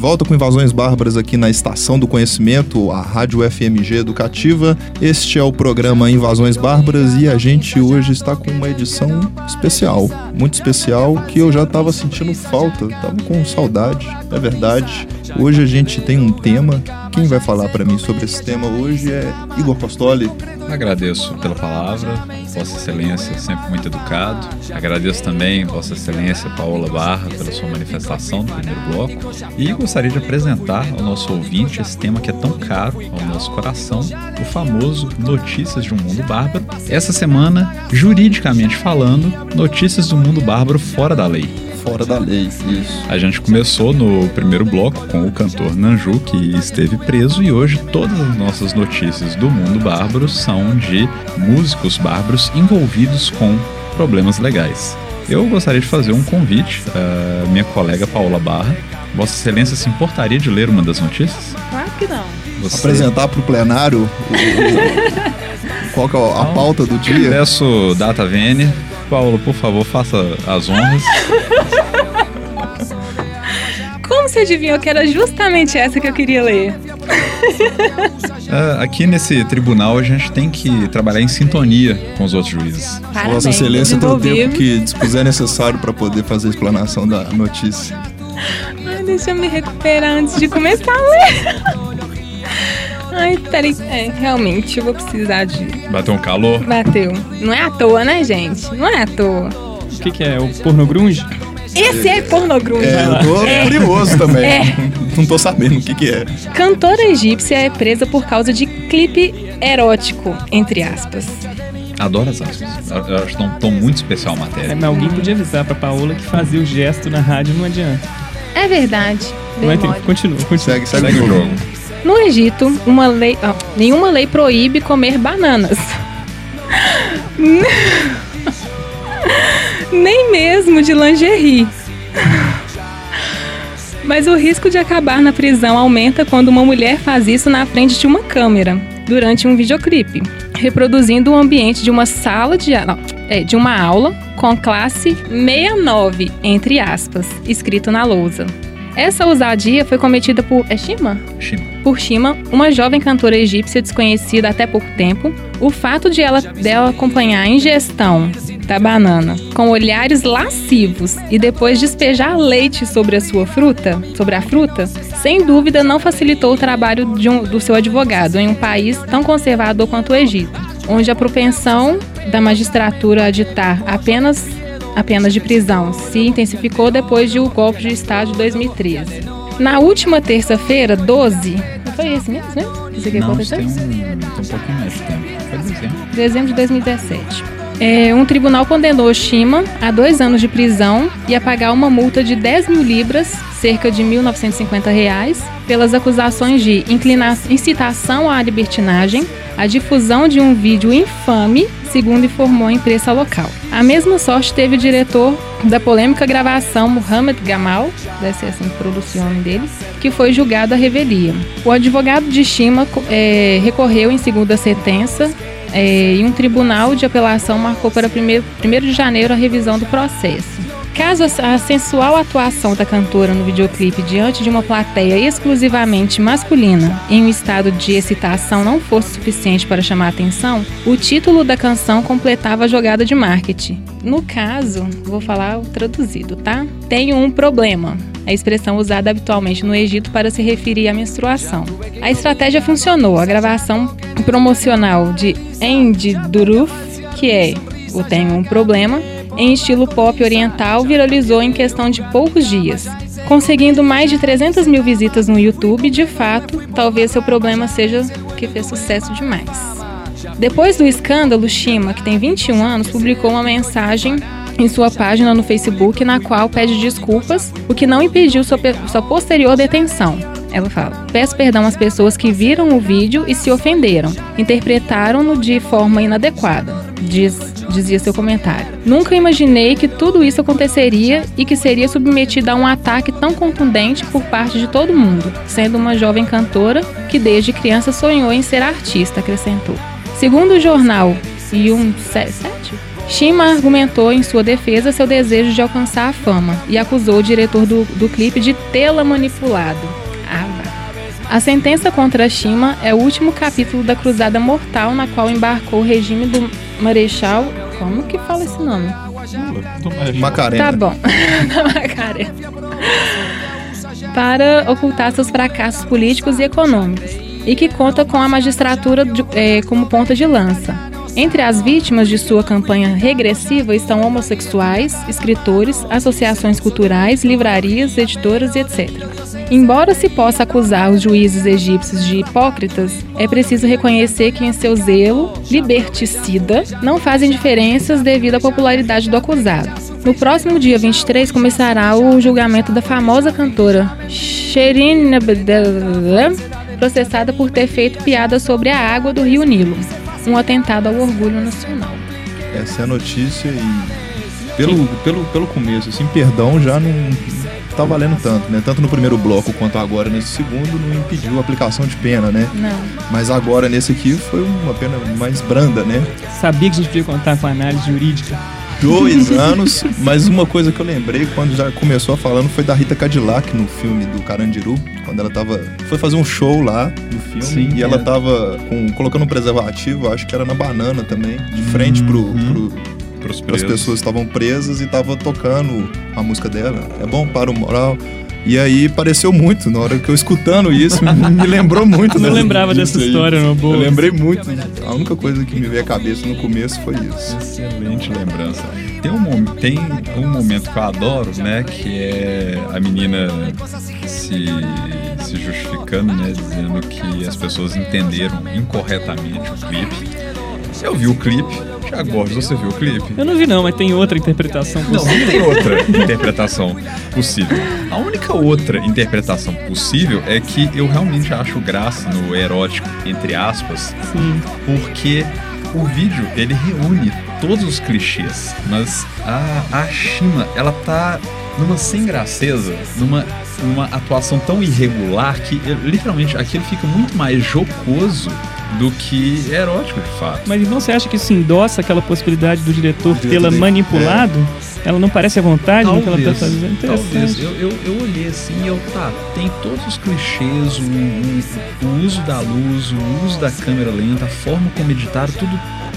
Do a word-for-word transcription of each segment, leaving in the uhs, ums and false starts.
volta com Invasões Bárbaras aqui na Estação do Conhecimento, a Rádio F M G Educativa. Este é o programa Invasões Bárbaras e a gente hoje está com uma edição especial, muito especial, que eu já estava sentindo falta, estava com saudade, é verdade. Hoje a gente tem um tema. Quem vai falar para mim sobre esse tema hoje é Igor Costoli. Agradeço pela palavra, Vossa Excelência, sempre muito educado. Agradeço também Vossa Excelência Paola Barra pela sua manifestação no primeiro bloco. E gostaria de apresentar ao nosso ouvinte esse tema que é tão caro ao nosso coração, o famoso Notícias de um Mundo Bárbaro. Essa semana, juridicamente falando, Notícias do Mundo Bárbaro fora da lei. Fora da lei, isso. A gente começou no primeiro bloco com o cantor Nanju, que esteve preso, e hoje todas as nossas notícias do mundo bárbaro são de músicos bárbaros envolvidos com problemas legais. Eu gostaria de fazer um convite à minha colega Paola Barra. Vossa Excelência se importaria de ler uma das notícias? Claro que não. Você... Apresentar para o plenário o... qual que é a então, pauta do dia? Peço data vênia. Paulo, por favor, faça as honras. Como você adivinhou que era justamente essa que eu queria ler? É, aqui nesse tribunal a gente tem que trabalhar em sintonia com os outros juízes. Parabéns, Vossa Excelência tem o desenvolvi. tempo que dispuser necessário para poder fazer a explanação da notícia. Ai, deixa eu me recuperar antes de começar a ler. Ai, peraí. É, realmente, eu vou precisar de... Bateu um calor? Bateu. Não é à toa, né, gente? Não é à toa. O que, que é? O porno grunge? Esse é pornogrunge. É, eu tô É. curioso também. É. Não tô sabendo o que que é. Cantora egípcia é presa por causa de clipe erótico, entre aspas. Adoro as aspas. Eu, eu acho que é um tom muito especial a matéria. É, mas alguém podia avisar pra Paola que fazer o gesto na rádio não adianta. É verdade. Não é Demora. tempo. Continua, continua. Segue, segue, Segue o o jogo. jogo. No Egito, uma lei, ó, nenhuma lei proíbe comer bananas. Nem mesmo de lingerie. Mas o risco de acabar na prisão aumenta quando uma mulher faz isso na frente de uma câmera, durante um videoclipe, reproduzindo o ambiente de uma sala de, não, é, de uma aula com classe sessenta e nove, entre aspas, escrito na lousa. Essa ousadia foi cometida por... É Shima? Shima. Por Shima, uma jovem cantora egípcia desconhecida até pouco tempo. O fato de ela, dela acompanhar a ingestão da banana com olhares lascivos e depois despejar leite sobre a sua fruta, sobre a fruta, sem dúvida não facilitou o trabalho de um, do seu advogado em um país tão conservador quanto o Egito, onde a propensão da magistratura a ditar apenas... A pena de prisão se intensificou depois do golpe de Estado de dois mil e treze. Na última terça-feira, doze... Não foi esse mesmo, né? Isso aqui Não, aconteceu? tem um, tem um pouquinho mais de tempo. Foi dezembro. Dezembro de dois mil e dezessete. É, um tribunal condenou Shima a dois anos de prisão e a pagar uma multa de dez mil libras, cerca de mil novecentos e cinquenta reais, pelas acusações de inclina- incitação à libertinagem, a difusão de um vídeo infame, segundo informou a imprensa local. A mesma sorte teve o diretor da polêmica gravação, Mohamed Gamal, deve ser assim que pronuncia o nome dele, que foi julgado à revelia. O advogado de Shima é, recorreu em segunda sentença é, e um tribunal de apelação marcou para primeiro de janeiro a revisão do processo. Caso a sensual atuação da cantora no videoclipe diante de uma plateia exclusivamente masculina em um estado de excitação não fosse suficiente para chamar a atenção, o título da canção completava a jogada de marketing. No caso, vou falar o traduzido, tá? Tenho um problema. A expressão usada habitualmente no Egito para se referir à menstruação. A estratégia funcionou. A gravação promocional de Endi Duruf, que é o Tenho um Problema, em estilo pop oriental, viralizou em questão de poucos dias. Conseguindo mais de trezentas mil visitas no YouTube, de fato, talvez seu problema seja que fez sucesso demais. Depois do escândalo, Shima, que tem vinte e um anos, publicou uma mensagem em sua página no Facebook na qual pede desculpas, o que não impediu sua, sua posterior detenção. Ela fala: peço perdão às pessoas que viram o vídeo e se ofenderam, interpretaram-no de forma inadequada, diz, dizia seu comentário. Nunca imaginei que tudo isso aconteceria e que seria submetida a um ataque tão contundente por parte de todo mundo, sendo uma jovem cantora que desde criança sonhou em ser artista, acrescentou. Segundo o jornal Yum sete, Shima argumentou em sua defesa seu desejo de alcançar a fama e acusou o diretor do, do clipe de tê-la manipulado. Ah, a sentença contra Shima é o último capítulo da cruzada mortal na qual embarcou o regime do Marechal... Como que fala esse nome? Macarena. Tá bom. Macarena. Para ocultar seus fracassos políticos e econômicos, e que conta com a magistratura de, é, como ponta de lança. Entre as vítimas de sua campanha regressiva estão homossexuais, escritores, associações culturais, livrarias, editoras e etcétera. Embora se possa acusar os juízes egípcios de hipócritas, é preciso reconhecer que em seu zelo liberticida não fazem diferenças devido à popularidade do acusado. No próximo dia vinte e três começará o julgamento da famosa cantora Shirin Ebdel, processada por ter feito piada sobre a água do rio Nilo, um atentado ao orgulho nacional. Essa é a notícia e pelo, pelo, pelo começo, assim, perdão já não tá valendo tanto, né? Tanto no primeiro bloco quanto agora nesse segundo não impediu a aplicação de pena, né? Não. Mas agora nesse aqui foi uma pena mais branda, né? Sabia que a gente podia contar com a análise jurídica. Dois anos, mas uma coisa que eu lembrei quando já começou falando foi da Rita Cadillac no filme do Carandiru, quando ela tava, foi fazer um show lá no filme. Sim, e ela é. tava com, colocando um preservativo, acho que era na banana também, de frente pro, uhum. pro, para as pessoas que estavam presas e tava tocando a música dela. É bom para o moral. E aí pareceu muito, na hora que eu escutando isso, me lembrou muito. Não lembrava dessa aí. história, não, boa. Eu lembrei muito. A única coisa que me veio à cabeça no começo foi isso. Excelente lembrança. Tem um, tem um momento que eu adoro, né, que é a menina se, se justificando, né, dizendo que as pessoas entenderam incorretamente o clipe. Eu vi o clipe. Thiago Borges, você viu o clipe? Eu não vi não, mas tem outra interpretação possível. Não, não tem outra interpretação possível. A única outra interpretação possível é que eu realmente acho graça no erótico, entre aspas, Sim. porque o vídeo, ele reúne todos os clichês, mas a, a Shima, ela tá numa sem graceza, numa, numa atuação tão irregular que literalmente aquilo fica muito mais jocoso do que erótico, de fato. Mas então você acha que isso endossa aquela possibilidade do diretor tê-la manipulado? É. Ela não parece à vontade talvez, no que ela está fazendo? Talvez. Eu, eu, eu olhei assim e eu, tá, tem todos os clichês, o, o, o uso da luz, o uso da câmera lenta, a forma como editar, tudo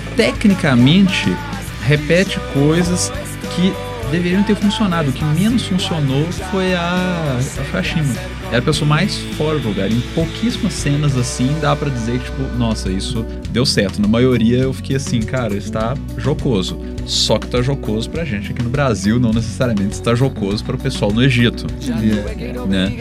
tecnicamente repete coisas que deveriam ter funcionado. O que menos funcionou foi a, a Shima. É a pessoa mais fora do lugar. Em pouquíssimas cenas assim, dá pra dizer que, tipo, nossa, isso deu certo. Na maioria eu fiquei assim, cara, está jocoso. Só que tá jocoso pra gente aqui no Brasil, não necessariamente está jocoso para o pessoal no Egito. Yeah. Né?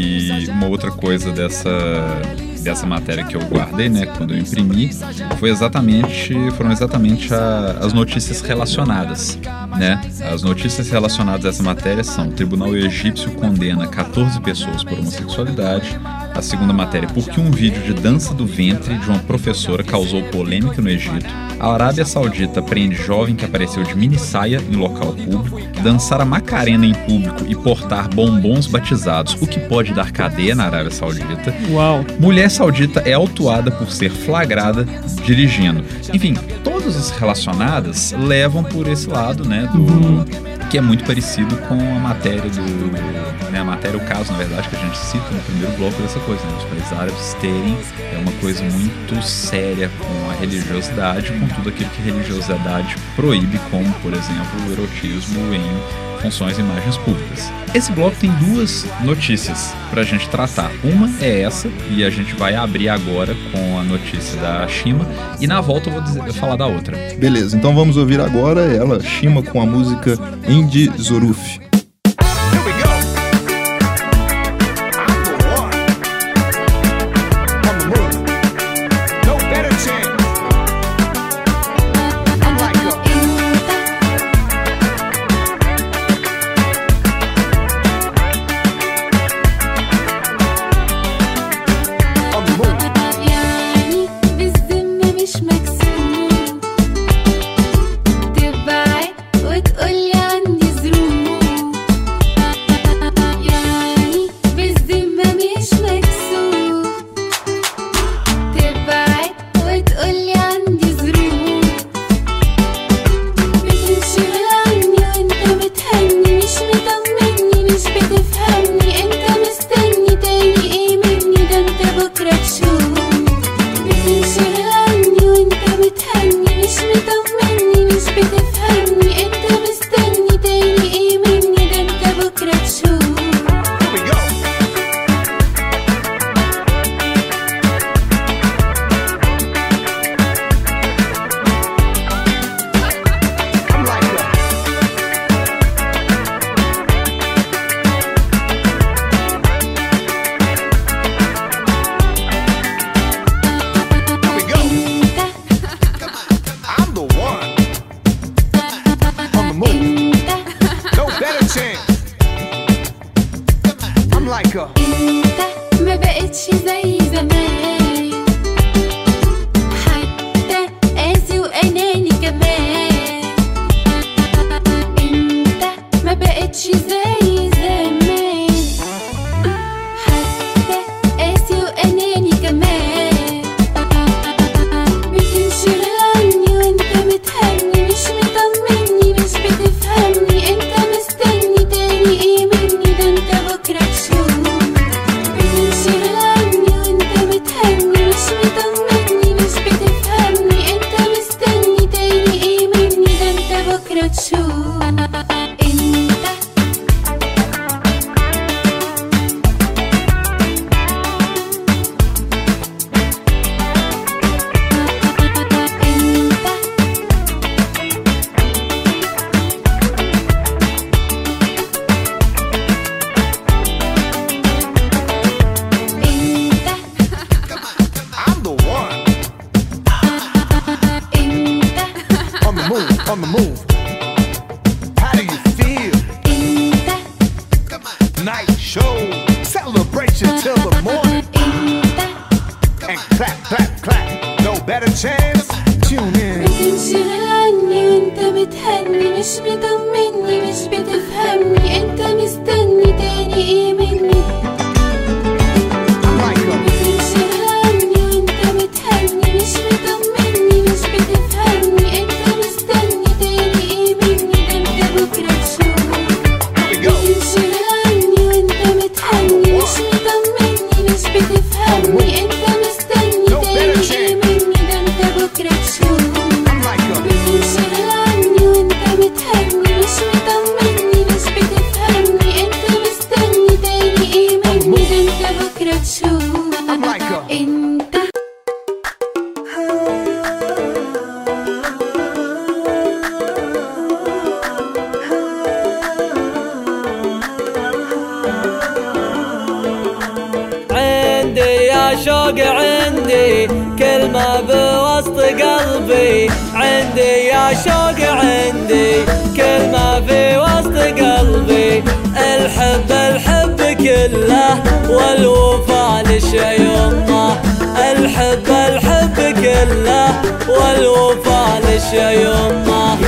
E uma outra coisa dessa... dessa matéria que eu guardei, né, quando eu imprimi, foi exatamente, foram exatamente a, as notícias relacionadas, né? As notícias relacionadas a essa matéria são: o Tribunal Egípcio condena catorze pessoas por homossexualidade. A segunda matéria: porque um vídeo de dança do ventre de uma professora causou polêmica no Egito. A Arábia Saudita prende jovem que apareceu de mini saia em local público. Dançar a Macarena em público e portar bombons batizados, o que pode dar cadeia na Arábia Saudita. Uau! Mulher saudita é autuada por ser flagrada dirigindo. Enfim, todas as relacionadas levam por esse lado, né, do... Uhum. que é muito parecido com a matéria do... né, a matéria, o caso, na verdade, que a gente cita no primeiro bloco dessa coisa, né, os países árabes terem é uma coisa muito séria com a religiosidade, com tudo aquilo que a religiosidade proíbe, como, por exemplo, o erotismo em funções e imagens públicas. Esse bloco tem duas notícias pra gente tratar. Uma é essa, e a gente vai abrir agora com a notícia da Shima, e na volta eu vou dizer, falar da outra. Beleza, então vamos ouvir agora ela, Shima, com a música Indy Zoruf. وتقولي عندي ظروف chance. I'm like a انت ما بقتش زي زمان، حتى قاسي واناني كمان. انت ما بقتش زي زمان، حتى قاسي واناني كمان. بتنشغل عني وانت متهني، مش مطمني مش بتفهمني. انت مستني تاني ايه مني؟ ده انت بكره تشوف. بتنشغل عني وانت متهني، مش مطمني مش بتفهمني. انت مستني تاني ايه مني؟ ده انت بكره تشوف. انت I'm the one. انت On the move, on the move. How do you feel? انت Night show, celebration till the morning. انت And clap, clap, clap. No better chance. Tune in. بتنشغل عني وانت متهني، مش مطمني مش بتفهمني. انت مستني تاني ايه مني؟ I'm like a بتنشغل عني وانت متهني، مش مطمني مش بتفهمني. انت مستني تاني ايه مني؟ ده انت بكره تشوف. here we go. بتنشغل عني وانت متهني، مش مطمني مش بتفهمني. انت مستني تاني ايه مني؟ ده انت بكره تشوف. I'm like a بتنشغل عني وانت متهني، مش مطمني مش بتفهمني. انت مستني تاني ايه مني؟ ده انت بكره تشوف. I'm like a انت عندي يا شوق عندي كلمة بوسط قلبي. عندي يا شوق عندي كلمة في وسط قلبي. الحب الحب كله والوفاء لشي يمه. الحب الحب كله والوفاء لشي يمه.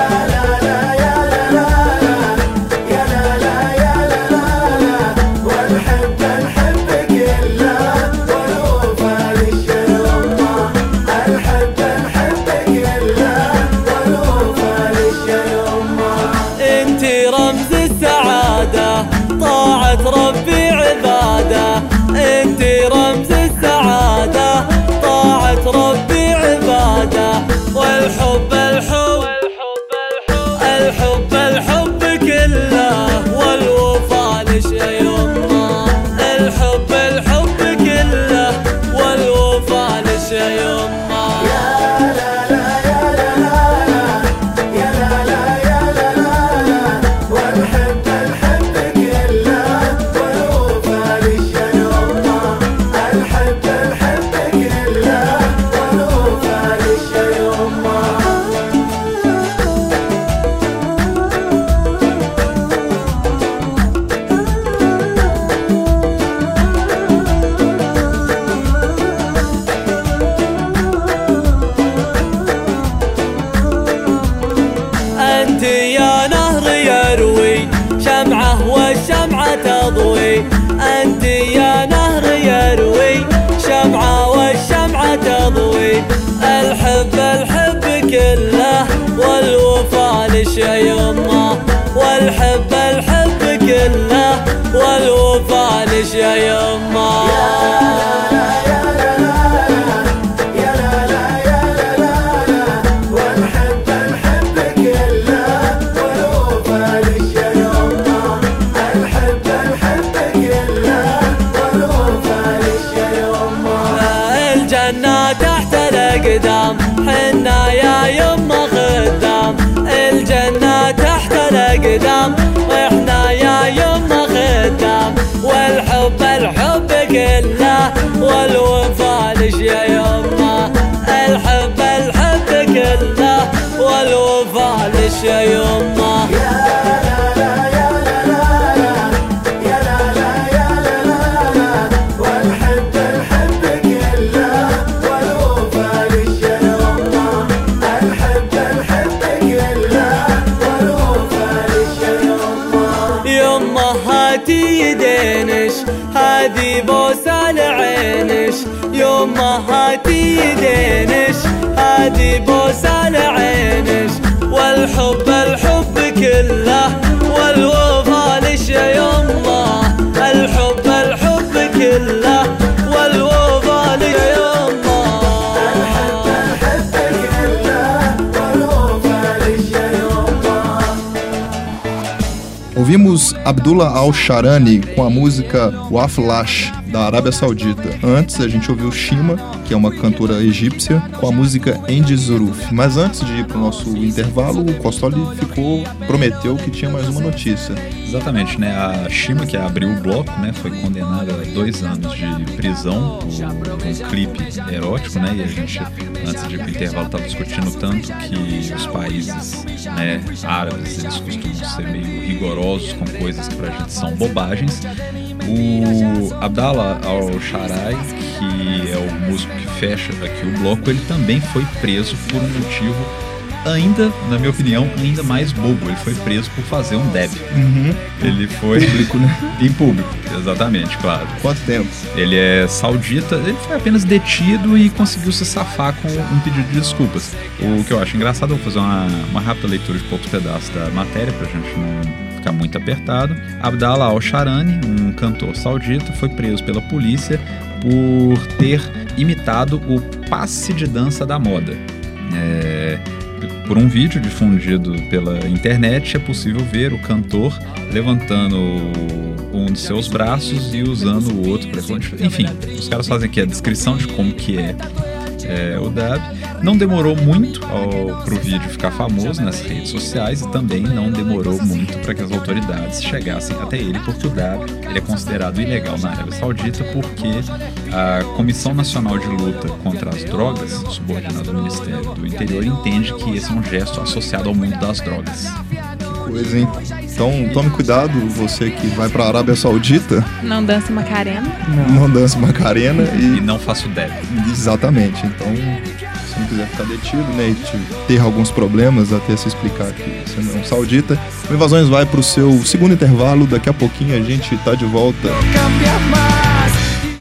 انتي رمز السعادة، طاعة ربي عبادة. انتي رمز السعادة، طاعة ربي عبادة. والحب الحب الحب الحب كله والوفاء لشي يمه. الحب الحب كله والوفاء لشي يمه. انتي يا نهر يروي شمعة والشمعة تضوي. انتي يا نهر يروي شمعة والشمعة تضوي. الحب الحب كله والوفاء لشي يمه. والحب الحب كله والوفاء لشي يمه. الجنة تحت الأقدام، حنا يا يما خدام. الجنة تحت الأقدام، احنا يا يما خدام. والحب الحب كله والوفاء لشي يما. الحب الحب كله والوفاء لشي يما. هاتي يدينش هذي بوسة لعينش يوم ما هاتي يدينش هذي بوسة لعينش والحب الحب كله والوفا لش يمه الحب الحب كله والوفا لش يمه الحب الحب كله والوفا لش يمه. Ouvimos Abdullah Al-Sharani com a música Waflash, da Arábia Saudita. Antes a gente ouviu Shima, que é uma cantora egípcia, com a música Endi Zuruf. Mas antes de ir para o nosso intervalo, o Costoli ficou, prometeu que tinha mais uma notícia. Exatamente, né? A Shima, que abriu o bloco, né, foi condenada a dois anos de prisão por um clipe erótico, né? E a gente, antes de ir pro intervalo, estava discutindo tanto que os países, né, árabes, eles costumam ser meio rigorosos com coisas que pra gente são bobagens. O Abdallah Al-Sharai, que é o músico que fecha aqui o bloco, ele também foi preso por um motivo ainda, na minha opinião, ainda mais bobo. Ele foi preso por fazer um deb. Uhum. Ele foi... Público, né? Em público, exatamente, claro. Quanto tempo? Ele é saudita, ele foi apenas detido e conseguiu se safar com um pedido de desculpas. O que eu acho engraçado, eu vou fazer uma, uma rápida leitura de poucos pedaços da matéria pra gente não ficar muito apertado. Abdallah Al-Sharani, um cantor saudita, foi preso pela polícia por ter imitado o passe de dança da moda. É... Por um vídeo difundido pela internet, é possível ver o cantor levantando um de seus braços e usando o outro para... Enfim, os caras fazem aqui a descrição de como que é, é o dab. Não demorou muito para o vídeo ficar famoso nas redes sociais e também não demorou muito para que as autoridades chegassem até ele, porque o dab ele é considerado ilegal na Arábia Saudita porque a Comissão Nacional de Luta contra as Drogas, subordinada ao Ministério do Interior, entende que esse é um gesto associado ao mundo das drogas. Que coisa, hein? Então tome cuidado, você que vai para a Arábia Saudita. Não dance Macarena. Não, não dance Macarena e... E não faça o dab. Exatamente, então... Se não quiser ficar detido, né, e ter alguns problemas até se explicar que você não é um saudita, o Invasões vai pro seu segundo intervalo. Daqui a pouquinho a gente tá de volta. Cambia mais.